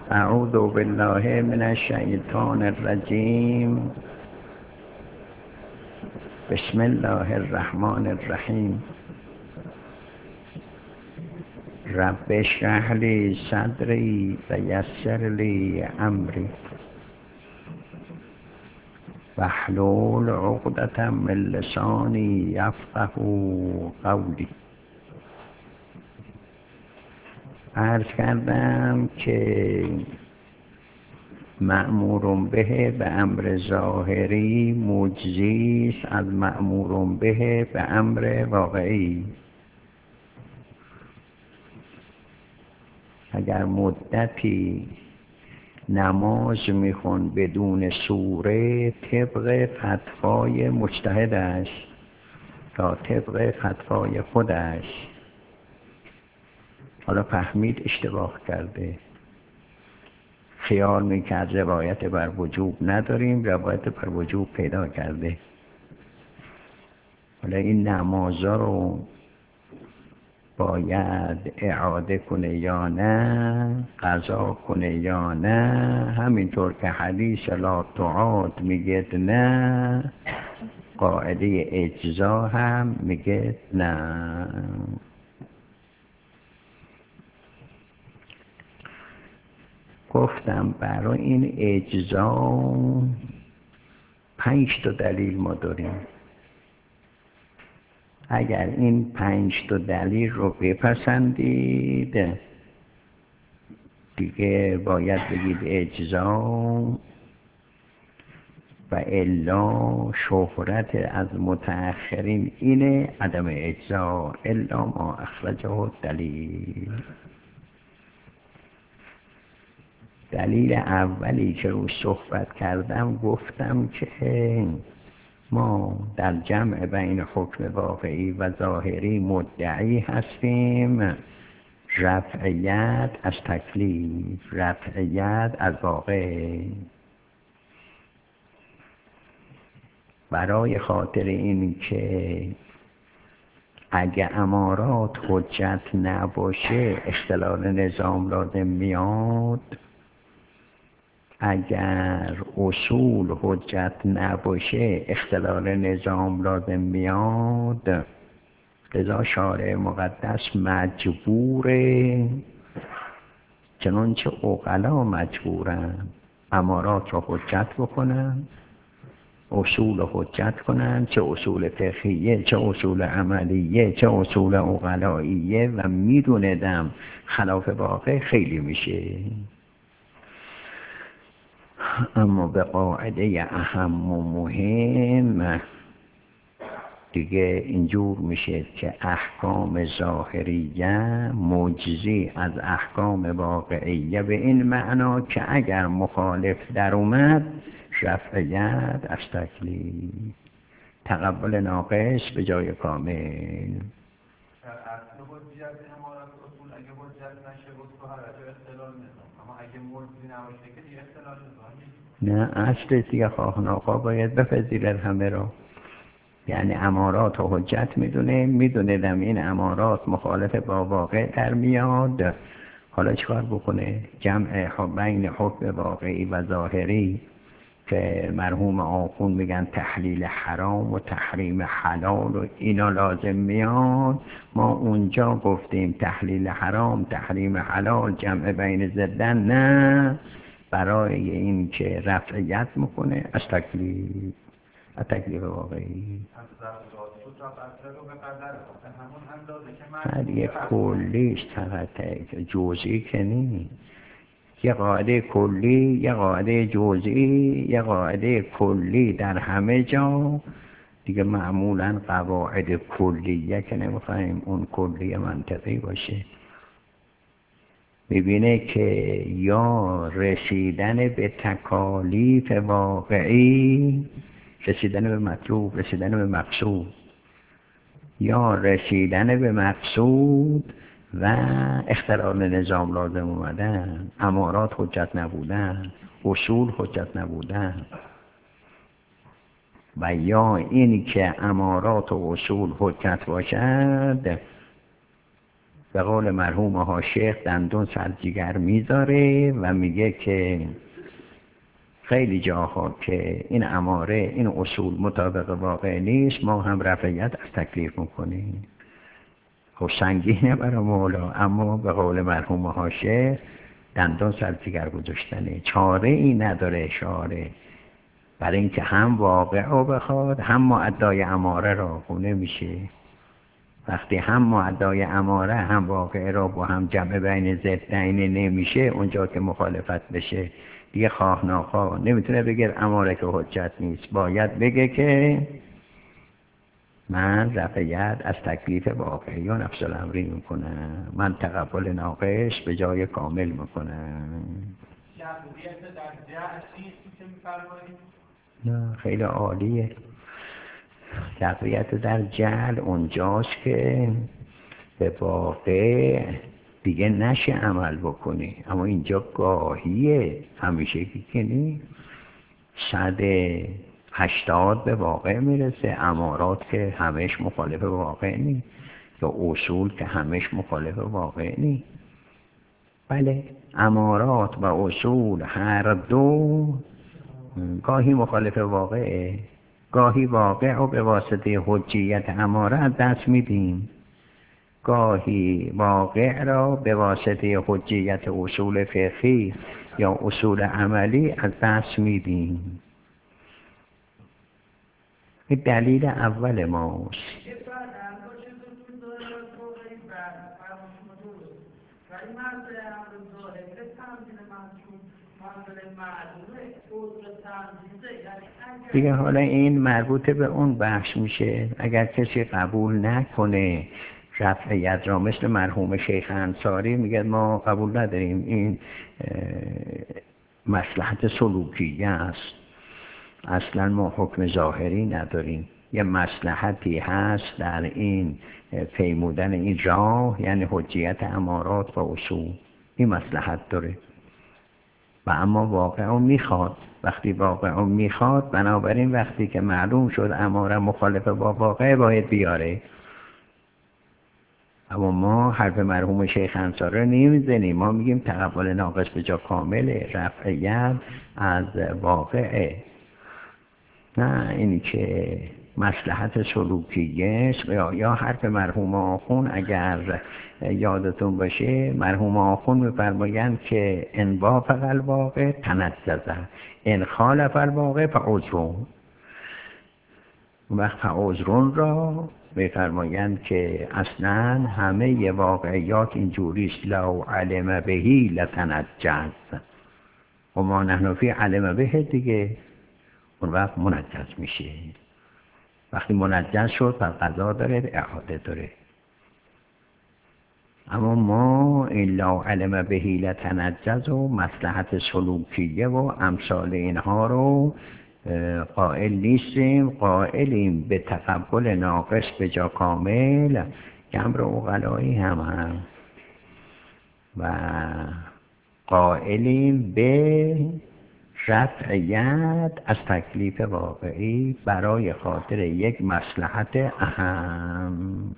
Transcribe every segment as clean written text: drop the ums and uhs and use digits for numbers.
اعوذ بالله من الشیطان الرجیم. بسم الله الرحمن الرحیم. رب اشرح لی صدری و یسر لی امری واحلل عقدة من لسانی یفقهوا قولی. عرض کردم که مأمور به امر ظاهری مجزی است از مأمور به امر واقعی. اگر مدتی نماز میخون بدون سوره طبق فتوای مجتهد است تا طبق فتوای خودش، حالا فهمید اشتباه کرده، خیال میکرد روایت بر وجوب نداریم، روایت بر وجوب پیدا کرده، حالا این نمازها رو باید اعاده کنه یا نه، قضا کنه یا نه، همینطور که حدیث لا تعاد میگه نه، قاعده اجزا هم میگه نه. گفتم برای این اجزا 5 تا دلیل ما داریم. اگر این 5 تا دلیل رو بپسندید دیگه باید بگید اجزا، و الا شهرت از متأخرین اینه عدم اجزا الا ما اخرجه دلیل. دلیل اولی که رو صحبت کردم گفتم که ما در جمع بین حکم واقعی و ظاهری مدعی هستیم رفعیت از تکلیف، رفعیت از واقع. برای خاطر این که اگه امارات حجت نباشه اختلال نظام لازم میاد، اگر اصول حجت نباشه اختلال نظام لازم میاد، لذا شارع مقدس مجبوره، چنانچه عقلا مجبورن امارات را حجت بکنن، اصول حجت کنن، چه اصول فقهیه، چه اصول عملیه، چه اصول عقلاییه، و میدوندم خلاف واقع خیلی میشه. اما به قاعده اهم و مهم دیگه اینجور میشه که احکام ظاهریه مجزی از احکام واقعیه، به این معنا که اگر مخالف در اومد رفعیت از تکلیف، تقبل ناقص به جای کامل. در اصل حجت امارات اصول اگه حجت نشه بود اختلال نظام، اما اگه مجزی نباشه که دیگه اختلال نظام نه، اصل دیگه خواه ناخواه باید بپذیرد همه را. یعنی امارات و حجت میدونیدم این امارات مخالف با واقع در میاد، حالا چکار بکنه؟ جمع بین حکم واقعی و ظاهری که مرحوم آخون میگن تحلیل حرام و تحریم حلال و اینا لازم میاد. ما اونجا گفتیم تحلیل حرام تحریم حلال جمع بین ضدن نه، برای این که رفعیت میکنه از تکلیف، از تکلیف واقعی. دیگه کلیش طبعه جزئی که نیست، یه قاعده کلی، یه قاعده جزئی، یه قاعده کلی در همه جا دیگه. معمولا قواعد کلیه که نمیخوایم اون کلی منطقی باشه، میبینه که یا رسیدن به تکالیف واقعی، رسیدن به مطلوب، رسیدن به مقصود، یا رسیدن به مقصود و اختلال نظام لازم اومدن، امارات حجت نبودن، اصول حجت نبودن، و یا این که امارات و اصول حجت باشد به قول مرحوم آقا شیخ دندون سر جگر میذاره و میگه که خیلی جاها که این اماره این اصول مطابق واقع نیست ما هم رفعیت از تکلیف میکنیم. خب سنگینه برای مولا، اما به قول مرحوم آقا شیخ دندان سر جگر گذاشتنه، چاره ای نداره شاره، برای اینکه هم واقع رو بخواد هم مؤدای اماره را خونه میشه. وقتی هم مؤدای اماره هم واقع را با هم جمع بین ضدین نمیشه، اونجا که مخالفت بشه دیگه خواه ناخواه نمیتونه بگه اماره که حجت نیست، باید بگه که من رفعیت از تکلیف واقعی یا نفس الامری میکنم، من تقبل ناقص به جای کامل میکنم. شرطیت در جهل نیست که میفرمایید؟ نه خیلی عالیه. تقویت در جهل اونجاست که به واقع دیگه نشه عمل بکنی، اما اینجا گاهیه، همیشه که نیست. 180 به واقع میرسه، امارات که همش مخالف واقع نیست، یا اصول که همش مخالف واقع نیست. بله امارات و اصول هر دو گاهی مخالف واقعه، گاهی واقع رو به واسطه حجیت اماره از دست میدیم، گاهی واقع را به واسطه حجیت اصول فقهی یا اصول عملی از دست میدیم. این دلیل اول ماست. دیگه حالا این مربوط به اون بخش میشه. اگر کسی قبول نکنه رفعیت را، مثل مرحوم شیخ انصاری میگه ما قبول نداریم، این مصلحت سلوکیه است، اصلا ما حکم ظاهری نداریم، یه مصلحتی هست در این پیمودن این راه، یعنی حجیت امارات و اصول، این مصلحت داره و اما واقع میخواد. وقتی واقع میخواد، بنابراین وقتی که معلوم شد اماره مخالف با واقع باید بیاره. اما ما حرف مرحوم شیخ انصاری رو نمیزنیم، ما میگیم تقبل ناقص به جا کامله، رفعیت از واقعه، نه اینی که مصلحت سلوکیه. یا حرف مرحوم آخون اگر یادتون باشه، مرحوم آخون میفرمایند که ان وافق الواقع تنززه، ان خالف الواقع فعذرون. وقت فعذرون را میفرمایند که اصلا همه واقعیات اینجوریست، لو علم بهی لتنجز و ما نحن فی علم به دیگه، اون وقت منجز میشه. وقتی منجز شد پس قضا داره، اعاده داره. اما ما این لو علم بهی لتنجز و مصلحت سلوکیه و امثال اینها رو قائل نیستیم، قائلیم به تقبل ناقص به جا کامل که امر عقلایی هم و قائلیم به رفعیت از تکلیف واقعی برای خاطر یک مصلحت اهم.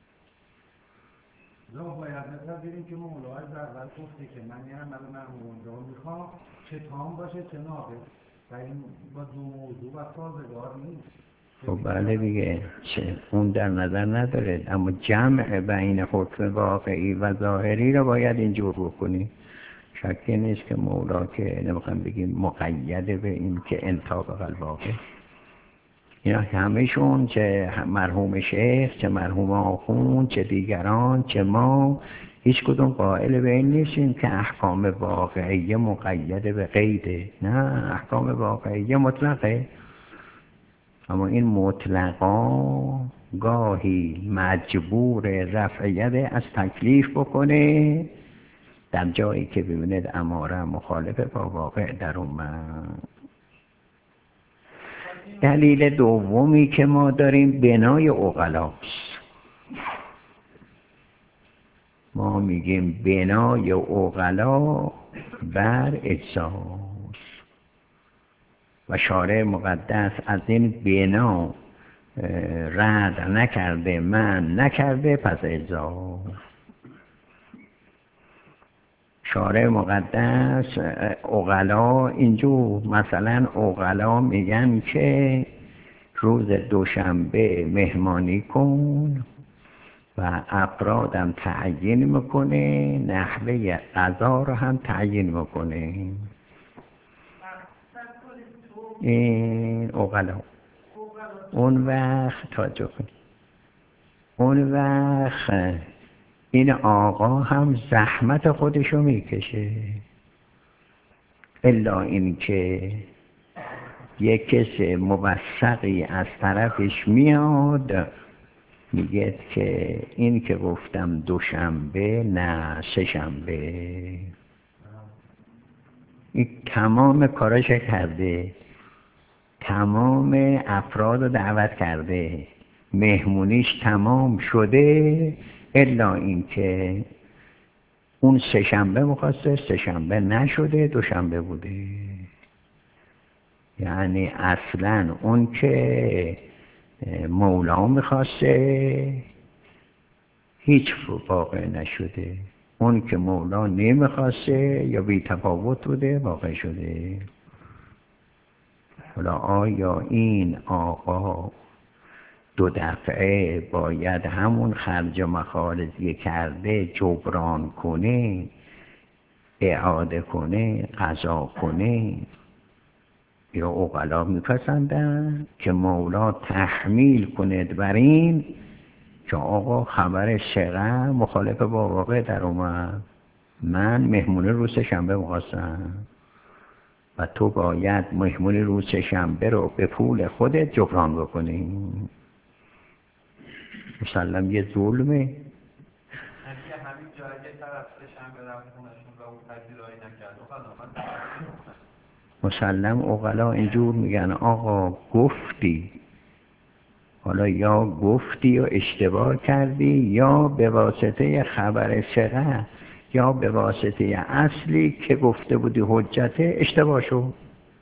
باید مثلا دیدیم که مولا از اول گفته که من یه عمل مرحوم را میخوام چه تام باشه چه ناقص، و این با دو موضوع و سازگار نیست. خب بله دیگه، اون در نظر نداره، اما جمع بین حکم واقعی و ظاهری رو باید اینجور بکنی. شکی نیست که مولا که نمیخوام بگیم مقیده به این که انطابق الواقع، اینا همهشون، چه مرحوم شیخ چه مرحوم آخون چه دیگران چه ما، هیچ کدوم قائل به این نیستیم که احکام واقعیه مقیده به قیده. نه، احکام واقعیه مطلقه، اما این مطلقا گاهی مجبور رفعیت از تکلیف بکنه در جایی که ببینید اماره مخالف با واقع در اومد. دلیل دومی که ما داریم بنای عقلاست. ما میگیم بنای عقلا بر اجزاست و شارع مقدس از این بنا رد نکرده، من نکرده، پس اجزاست. شارع مقدس عقلا اینجور مثلا عقلا میگن که روز دوشنبه مهمانی کن و افرادم تعیین میکنه، نحوه غذا رو هم تعیین میکنه. این عقلا اون وقت توجه کنید، اون وقت این آقا هم زحمت خودشو میکشه، الا این که یک کس موثقی از طرفش میاد میگه که این که گفتم دوشنبه نه سه شنبه. این تمام کارش کرده، تمام افراد رو دعوت کرده، مهمونیش تمام شده، الا این که اون سه شنبه میخواسته، سه شنبه نشده، دوشنبه بوده. یعنی اصلا اون که مولا میخواسته هیچ واقع نشده، اون که مولا نمیخواسته یا بی تفاوت بوده واقع شده. حالا آیا این آقا دو دفعه باید همون خرج و مخارجی کرده جبران کنه، اعاده کنه، قضا کنه؟ یا عقلا میپسندن که مولا تحمیل کنه بر این که آقا خبر شغل مخالف با واقع در اومد، من مهمونی روز شنبه می‌خواستم و تو باید مهمونی روز شنبه رو به پول خودت جبران بکنی. مسلم یه ظلمه. همین جایی طرف شنبه رفت خونشون و اون پذیرایی نکرد. مسلم عقلا اینجور میگن آقا گفتی، حالا یا گفتی و اشتباه کردی یا به واسطه خبر ثقه یا به واسطه اصلی که گفته بودی حجت اشتباه شد.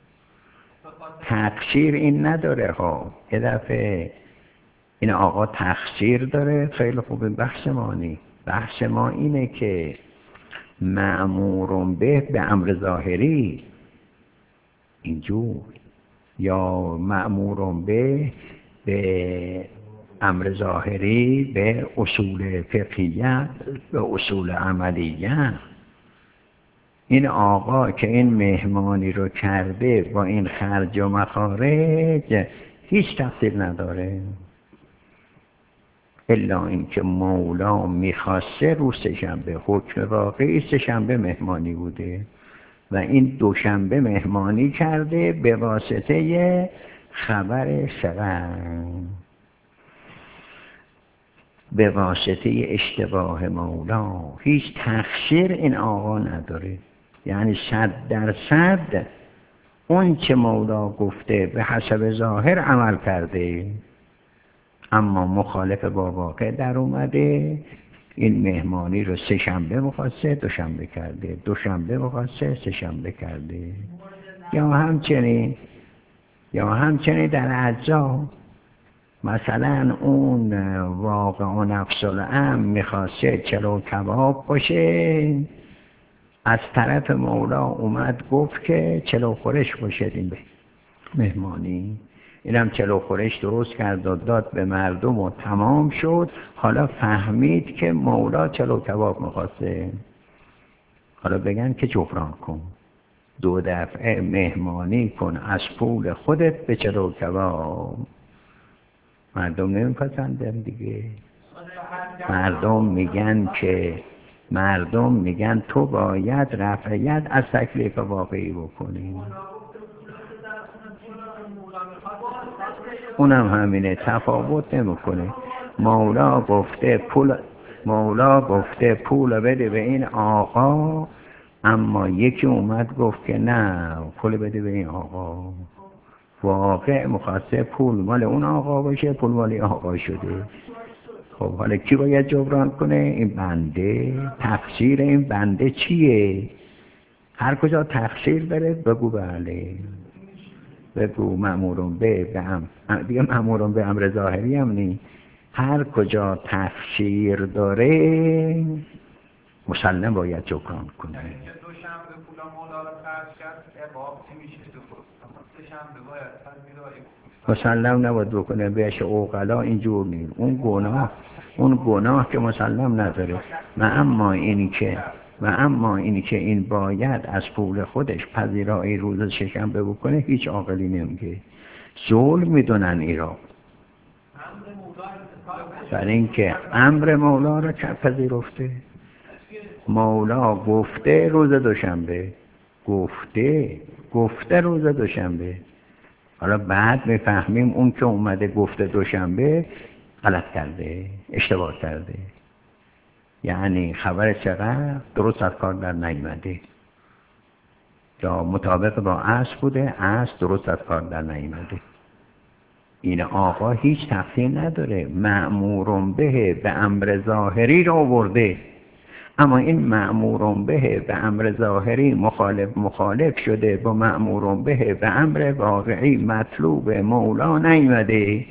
تقصیر این نداره ها. یه دفعه این آقا تقصیر داره، خیلی خوبه. بحث ما نی، بحث ما اینه که مأمور به امر ظاهری اینجور یا مأمور به امر ظاهری به اصول فقهیت به اصول عملیت. این آقا که این مهمانی رو کرده با این خرج و مخارج هیچ تقصیر نداره، الا اینکه مولا میخواسته روز سه‌شنبه، حکم واقعی سه‌شنبه مهمانی بوده و این دوشنبه مهمانی کرده به واسطه خبر شغل، به واسطه اشتباه مولا. هیچ تقصیر این آقا نداره. یعنی 100% اون چه مولا گفته به حسب ظاهر عمل کرده، اما مخالف با واقع در اومده. این مهمانی رو سه شنبه می‌خواسته دوشنبه کرده، دوشنبه می‌خواسته سه شنبه کرده. یا همچنین در اجزا، مثلا اون واقع و نفس الامر می‌خواسته چلو کباب باشه، از طرف مولا اومد گفت که چلو خورش باشه این مهمانی. اینم چلو خورش درست کرد و داد به مردم و تمام شد. حالا فهمید که مولا چلو کباب می‌خواسته، حالا بگن که جبران کن، دو دفعه مهمانی کن از پول خودت به چلو کباب. مردم نمیپسندن دیگه. مردم میگن تو باید رفعیت از تکلیف واقعی بکنی. اونم همینه، تفاوت نمیکنه. مولا گفته پول بده به این آقا، اما یکی اومد گفت که نه پول بده به این آقا. واقع مخواسته پول مال اون آقا باشه، پول مال آقا شده. خب حالا کی باید جبران کنه؟ این بنده. تقصیر این بنده چیه؟ هر کجا تقصیر داره بگو بله، بگو مأمورون به دیگه مأمورون به امر ظاهری هم نی. هر کجا تقصیر داره مسلم باید جبران کنه. یعنی که دوشنبه پولا مولا رو خرج کرد اباب چی میشه تو خود؟ سه شنبه باید پذیرایی مسلم نباید بکنه بهش عقلا اینجور نیست. اون گناه که مسلم نداره. و اما اینی که این باید از پول خودش پذیرایی روز شنبه بکنه هیچ عاقلی نمیگه. ظلم میدونن ایران. برای اینکه امر مولا رو پذیرفته. مولا گفته روز دوشنبه، گفته روز دوشنبه. حالا بعد میفهمیم اون که اومده گفته دوشنبه غلط کرده، اشتباه کرده. یعنی خبر چقدر درست از کار در نیامده، یا مطابق با اصل بوده، اصل درست از کار در نیامده. این آقا هیچ تقصیر نداره. مأمورون به امر ظاهری رو آورده، اما این مأمورون به امر ظاهری مخالف شده با مأمورون به امر واقعی مطلوب مولا نیامده.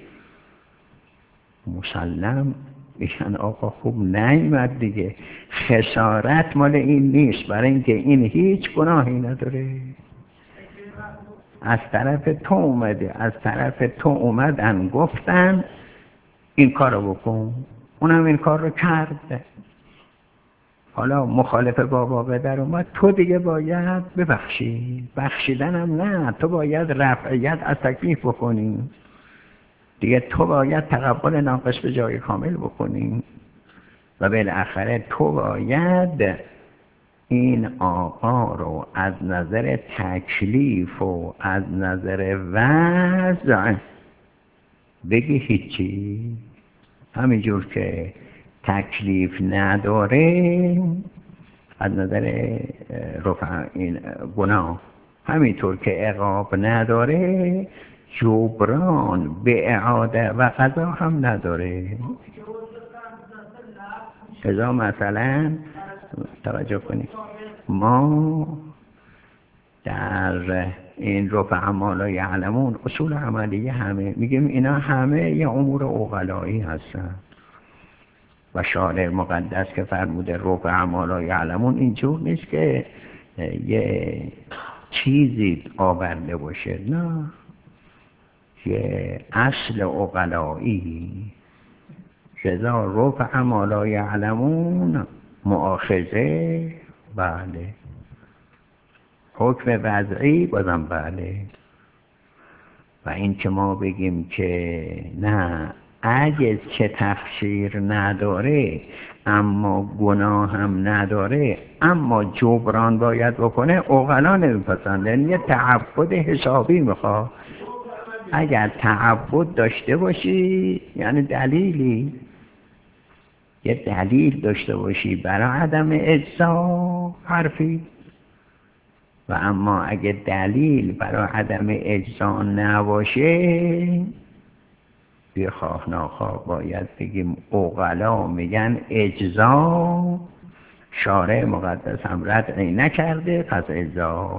مسلم میشن آقا خوب نیامد دیگه. خسارت مال این نیست، برای اینکه این هیچ گناهی نداره. از طرف تو اومدن گفتن این کارو بکن، اونم این کار رو کرد. حالا مخالف با واقع در اومد، تو دیگه باید ببخشی. بخشیدنم نه، تو باید رفعیت از تکلیف بکنی دیگه. تو باید تقبل ناقص به جای کامل بکنی و بالاخره تو باید این آقا رو از نظر تکلیف و از نظر وضع بگی هیچی. همینجور که تکلیف نداره از نظر رفع این گناه، همینطور که عقاب نداره جبران به اعاده و قضا هم نداره. ازا مثلا توجه کنید، ما در این رفع ما لا یعلمون اصول عملیه همه میگیم اینا همه یه امور عقلایی هستن و شارع مقدس که فرموده رفع ما لا یعلمون اینجور نیست که یه چیزی آورده باشه، نه، یه اصل عقلایی. جزا رفع ما لا یعلمون مؤاخذه، بله. حکم وضعی بازم بله. و این که ما بگیم که نه اگه چه تقصیر نداره اما گناه هم نداره اما جبران باید بکنه، عقلا نمیپسندن. یه تعبد حسابی میخواد. اگر تعبد داشته باشی یعنی دلیلی، یه دلیل داشته باشی برای عدم اجزا حرفی، و اما اگه دلیل برای عدم اجزا نباشه بخواه ناخواه باید بگیم عقلا میگن اجزا شارع مقدس هم ردعی نکرده پس اجزا.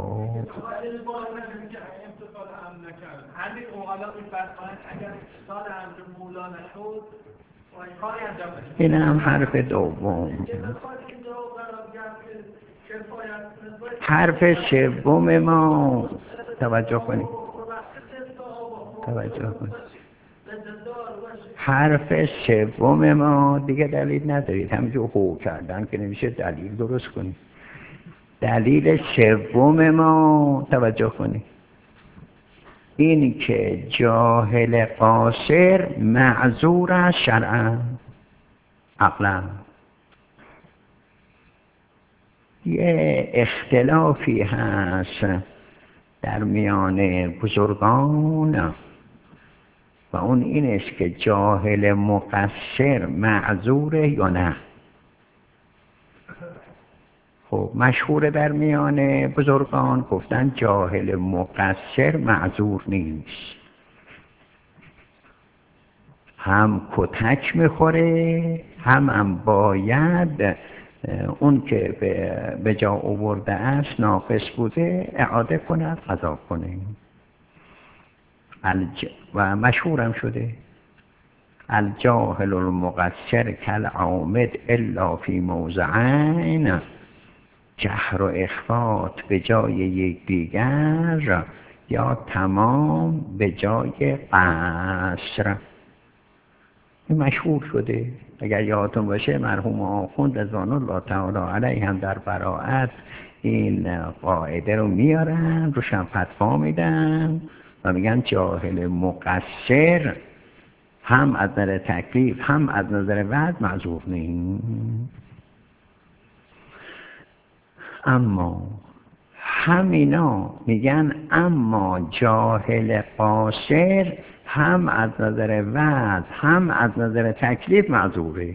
همین اوغلا می‌فرمایند اگر امسال امر مولا نشد کاری انجام بدید. این هم حرف دوم. حرف سوم ما توجه کنید. حرف سوم ما دیگه دلیل ندارید، همینجور خوب کردن که نمیشه دلیل درست کنید. دلیل سوم ما توجه کنید این که جاهل قاصر معذور است شرعاً عقلاً. یه اختلافی هست در میان بزرگان و اون این است که جاهل مقصر معذوره یا نه. خب مشهور در میان بزرگان گفتن جاهل مقصر معذور نیست، هم کتک میخوره هم باید اون که به جا آورده است ناقص بوده اعاده کنه، قضا کنه و مشهورم شده. الجاهل المقصر کالعامد الا فی موضعین، جهر و اخفات به جای یکدیگر یا تمام به جای قصر. این مشهور شده. اگر یادتون باشه مرحوم آخوند رضوان الله تعالی علیه هم در براءت این قاعده رو میارن، روش هم فتوا میدن و میگن جاهل مقصر هم از نظر تکلیف هم از نظر وضع معذور نیست. اما همینا میگن اما جاهل قاصر هم از نظر وضع هم از نظر تکلیف معذوره.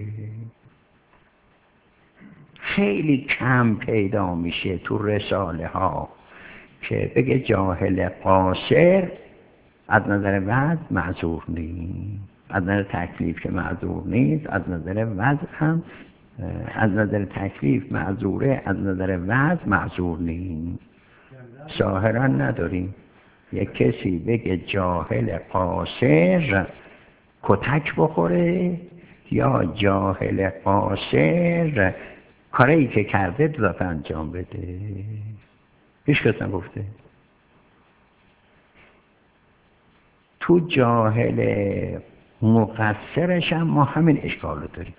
خیلی کم پیدا میشه تو رساله ها که بگه جاهل قاصر از نظر وضع معذور نیست، از نظر تکلیف که معذور نیست، از نظر وضع هم از نظر تکلیف معذوره، از نظر وضع معذور نیست. ظاهرا نداریم یک کسی بگه جاهل قاصر کتک بخوره یا جاهل قاصر کاری که کرده دو انجام بده. هیچ کس نگفته. تو جاهل مقصرش هم ما همین اشکال رو داریم.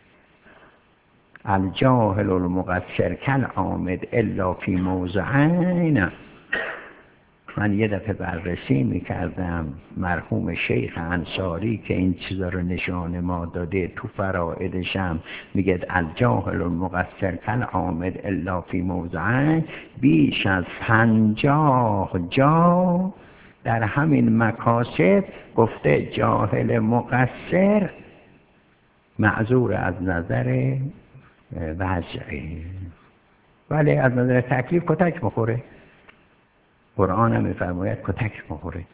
الجاهل المقصر کالعامد الا فی موضعین. من یه دفعه بررسی میکردم مرحوم شیخ انصاری که این چیزا رو نشان ما داده، تو فرائدش هم میگه الجاهل المقصر کالعامد الا فی موضعین. بیش از 50 جا در همین مکاسب گفته جاهل مقصر معذور از نظر وضعی، ولی از نظر تکلیف کتک مخوره. قرآن هم میفرماید کتک مخوره.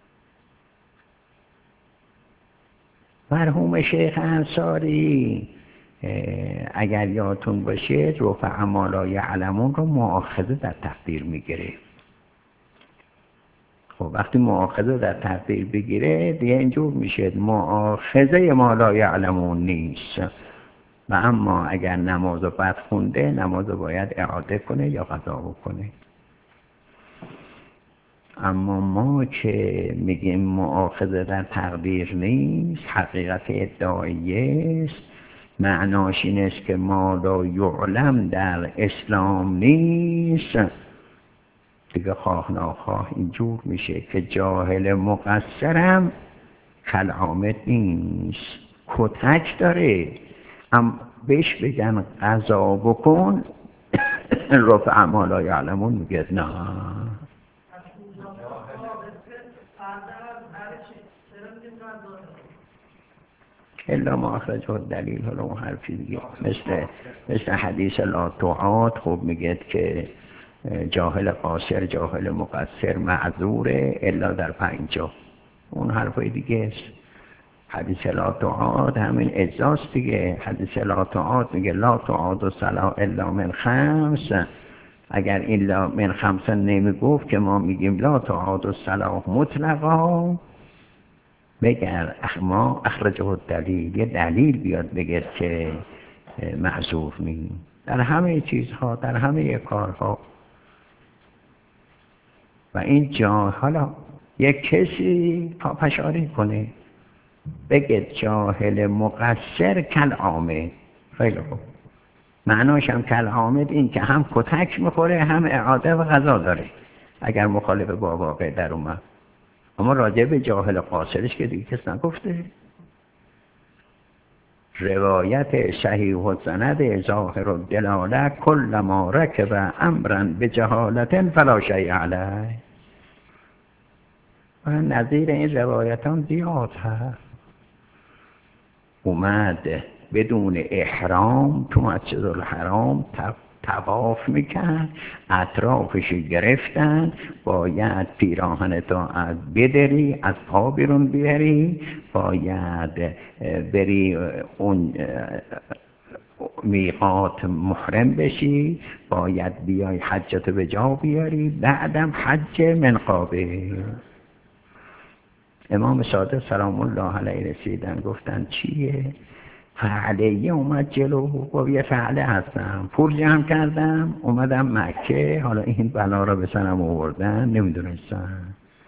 مرحوم شیخ انصاری اگر یادتون باشه رفع ما لا یعلمون رو مؤاخذه در تقدیر میگیره. خب وقتی مؤاخذه در تقدیر بگیره دیگه اینجور میشه مؤاخذه ما لا یعلمون نیست. و اما اگر نماز رو بد خونده نماز رو باید اعاده کنه یا قضا بکنه. اما ما که میگیم مؤاخذه در تقدیر نیست، حقیقت ادعاییه است، معناش این است که ما لا یعلم در اسلام نیست. دیگه خواه ناخواه اینجور میشه که جاهل مقصرم کالعامد نیست، کتک داره. بهش بگن قضا بکن رفع ما لا یعلمون میگه نه. الا ما اخرجه دلیل. حالا اون حرفی دیگه مثل حدیث لا تعاد خب میگه که جاهل قاصر جاهل مقصر معذوره الا در 50. اون حرفای دیگه است. حدیث لا تعاد همین اجزاست دیگه. حدیث لا تعاد میگه لا تعاد الصلاة الا من 5. اگر الا من 5 نمیگفت که ما میگیم لا تعاد الصلاة مطلقا، بگر ما اخرجه دلیل، یه دلیل بیاد بگه که معذور نیست در همه چیزها، در همه کارها. و این جا حالا یک کسی پافشاری کنه بگه جاهل مقصر کالعامد، خیلی خوب، معناش هم کالعامد این که هم کتک میخوره هم اعاده و قضا داره اگر مخالف با واقع در اومد. اما راجع به جاهل قاصرش که دیگه کس نگفته. روایت صحیح السند ظاهر الدلاله کل ما رکب امرا بجهالت فلا شیء علیه. و نظیر این روایتان زیاد هست. اومد بدون احرام تو مسجد الحرام طواف میکرد، اطرافش گرفتن، باید پیراهن تا از بدری، از پا بیرون بیاری، باید بری اون میقات محرم بشی، باید بیای حجت به جا بیاری، بعدم حج منقابه. امام صادق سلام الله علیه رسیدن گفتن چیه؟ فعلیه اومد جلو گفت یه فعله هستم، پول جمع کردم اومدم مکه، حالا این بلا را به سرم آوردن نمیدونستم.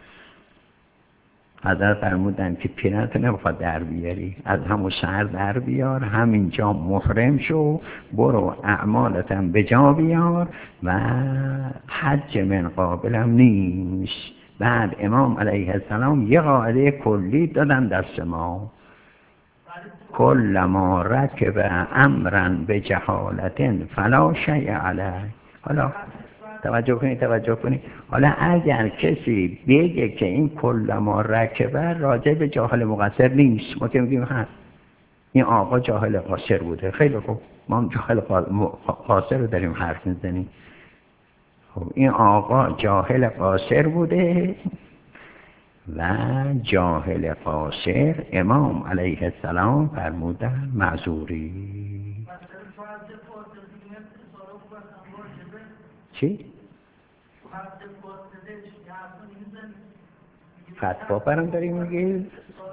حضرت فرمودن که پیرت نمیخواد در بیاری، از همون شهر در بیار، همینجا محرم شو، برو اعمالتم به جا بیار و حج من قابلم نیست. بعد امام علیه السلام یه قاعده کلی دادن دست ما: کل ما رکب امرا به جهالت فلا شیء علیه. حالا توجه کنید حالا اگر کسی بگه که این کل ما رکبه راجع به جاهل مقصر نیست، ما که میگیم این آقا جاهل قاصر بوده، خیلی خوب، ما هم جاهل قاصر رو داریم حرف میزنیم. خب این آقا جاهل قاصر بوده و جاهل قاصر امام علیه السلام فرمودن معذوری. چی؟ فتوا برام داری میگی؟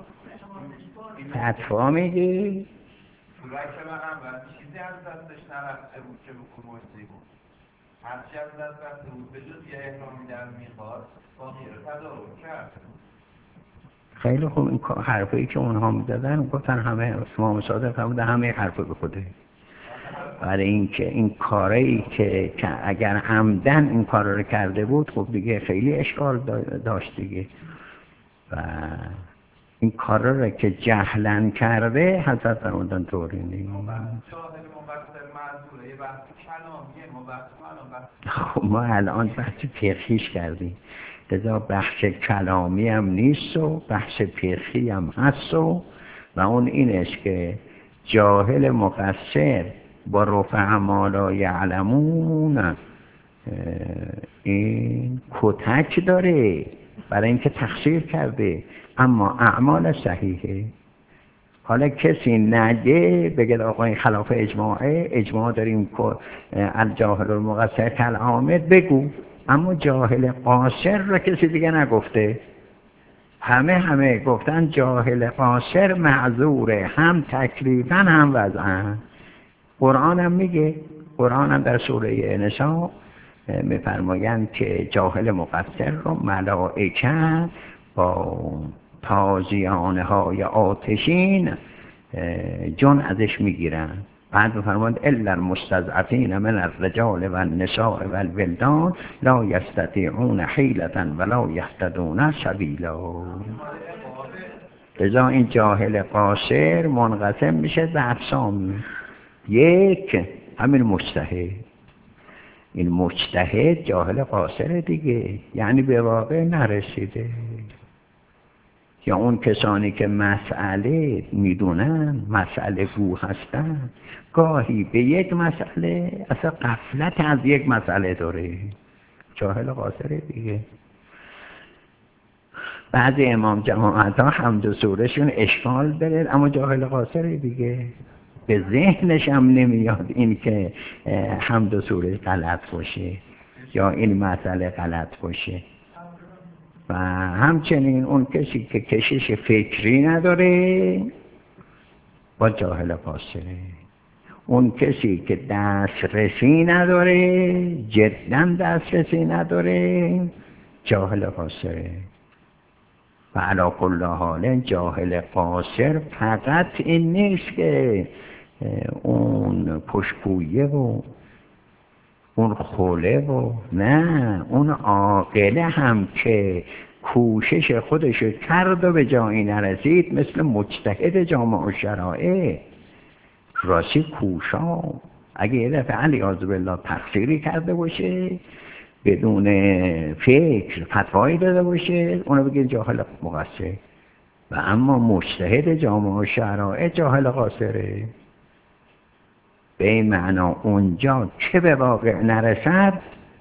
فتوا میگی؟ صورت من هم چیزی از دستش نرفته بود که بکن موجزی بود، هرچی از دست رفته بود به جز یه احرامی در میخواد باقی رو تدارک کرد. خیلی خوب، این حرفایی که اونها میدادن گفتن همه امام صادق فرمودن همه حرفا به خوده، برای اینکه این کاری که اگر عمدن این کار رو کرده بود خب دیگه خیلی اشکال داشت دیگه، و این کار رو که جهلن کرده حضرت فرمودن طوری نیست. خب ما الان بحث فقهیش کردیم، لذا بحث کلامی هم نیست و بحث فقهی هم هست و اون اینش که جاهل مقصر با رفع ما لا یعلمون این کتک داره برای اینکه تقصیر کرده، اما اعمال صحیحه. حالا کسی نگه بگه آقا این خلاف اجماعه، اجماع داریم که الجاهل المقصر کالعامد بگو، اما جاهل قاصر را کسی دیگه نگفته، همه گفتن جاهل قاصر معذوره، هم تکلیفاً هم وضعاً. قرآن هم میگه، قرآن هم در سوره نساء میفرمایند که جاهل مقصر رو ملائکه با تازیانه های آتشین جان ازش میگیرن. بعد میفرمایند الا المستضعفین من الرجال و النساء و الولدان لا یستطیعون حیلة ولا یهتدون سبیلا. لذا این جاهل قاصر منقسم میشه به اقسام. یک همین مجتهد، این مجتهد جاهل قاصر دیگه، یعنی به واقع نرسیده. یا اون کسانی که مسئله میدونن، مسئله گو هستن، گاهی به یک مسئله اصلا غفلت از یک مسئله داره، جاهل قاصر دیگه. بعضی امام جماعت ها حمد و سورهشون اشکال داره اما جاهل قاصر دیگه، به ذهنش هم نمیاد این که حمد و سوره غلط باشه یا این مسئله غلط باشه. و همچنین اون کسی که کشش فکری نداره با جاهل قاصره. اون کسی که دسترسی نداره، جدا دسترسی نداره، جاهل قاصره. و علی کل حال جاهل قاصر فقط این نیست که اون پشتگویه و اون خوله و نه، اون عاقله هم که کوشش خودشو کرد و به جایی نرسید، مثل مجتهد جامع الشرائع راستی کوشا اگه یه دفعه علیاذ بالله تقصیری کرده باشه بدون فکر فتوایی داده باشه اونو بگیر جاهل مقصر، و اما مجتهد جامع الشرائع جاهل قاصره. به این معنا اونجا که به واقع نرسد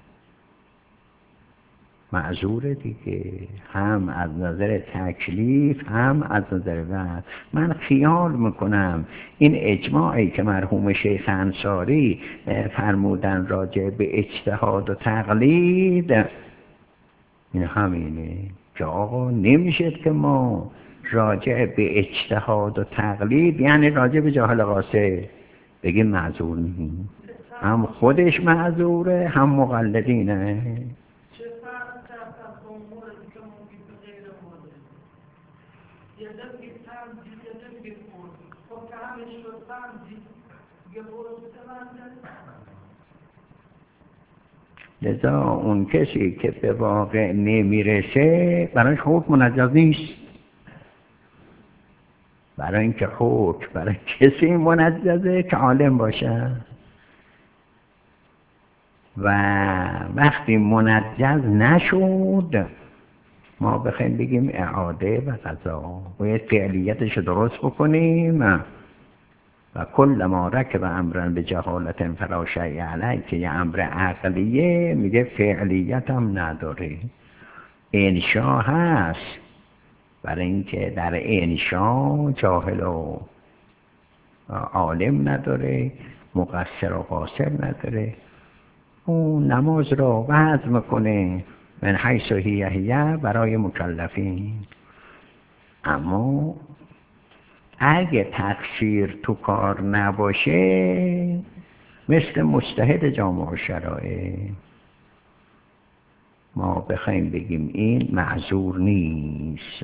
معذور دیگه، هم از نظر تکلیف هم از نظر وضع. من خیال میکنم این اجماعی که مرحوم شیخ انصاری فرمودن راجع به اجتهاد و تقلید این همینه که آقا نمیشه که ما راجع به اجتهاد و تقلید، یعنی راجع به جاهل قاصر بگیم معذور نیست. هم خودش معذوره هم مقلدینه. چه فرق کرد از امور که ممکن به غیر مورد یه دفعه تنزید یه دفعه خورد خب که همش شد تنزید یه برو لذا اون کسی که به واقع نمیرسه براش حکم منجز نیست. برای اینکه حکم برای کسی منجزه که عالم باشه و وقتی منجز نشد ما بخوایم بگیم اعاده و قضا، باید فعلیتش درست بکنیم و کل ما رکب امرن به جهالت فلا شیء علیه که یه امر عقلیه میگه فعلیت هم نداره. انشا هست برای اینکه در انشا جاهل و عالم نداره، مقصر و قاصر نداره. اون نماز را وضع میکنه من حیث هیه برای مکلفین، اما اگه تقصیر تو کار نباشه مثل مجتهد جامع الشرائع ما بخوایم بگیم این معذور نیست.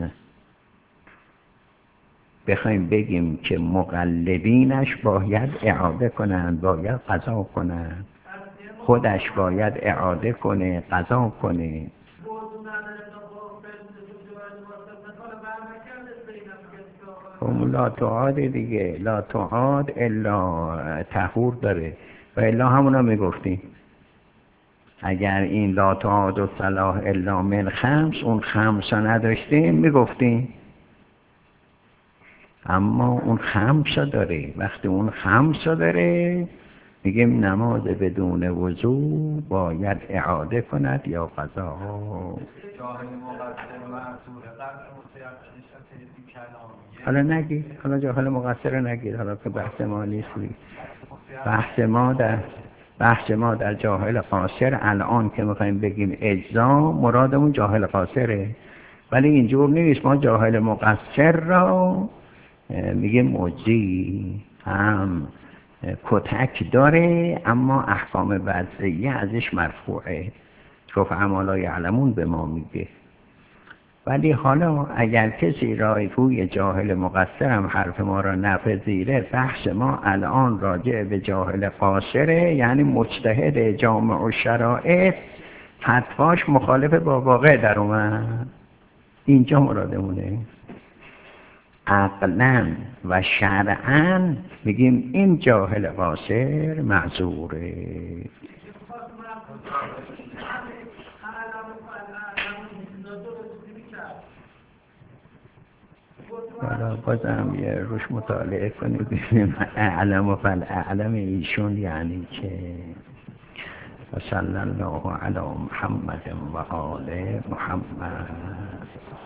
بخوایم بگیم که مقلدینش باید اعاده کنند، باید قضا کنند، خودش باید اعاده کنه، قضا کنه. لا تعاد دیگه، لا تعاد الا تحور داره و الا همونا میگفتیم. اگر این لا تعاد و صلاح الا من خمس، اون خمس ها نداشتیم میگفتیم، اما اون خمس ها داره. وقتی اون خمس ها داره میگیم نماز بدون وضو باید اعاده کند یا قضا. جاهل مقصر معذور قبل متیقنش تیزی کلامیه. حالا نگید، حالا جاهل مقصر نگید، حالا که بحث ما نیست. بحث ما در جاهل قاصر الان که میخوایم بگیم اجزا مرادمون جاهل قاصره، ولی اینجور نیست. ما جاهل مقصر را میگیم مجزی، هم کتک داره اما احکام وضعیه ازش مرفوعه، چون فهما یعلمون به ما میگه. ولی حالا اگر کسی رایفوی جاهل مقصر هم حرف ما را نپذیره، بحث ما الان راجع به جاهل قاصره، یعنی مجتهد جامع الشرائع فتواش مخالف با واقع در اومد. اینجا مرادمونه. عقلاً و شرعاً میگیم این جاهل قاصر معذوره. حالا بازم یه روش مطالعه کنید ببینیم اعلم و فالاعلم ایشون یعنی که صلی الله علی محمد و آل محمد.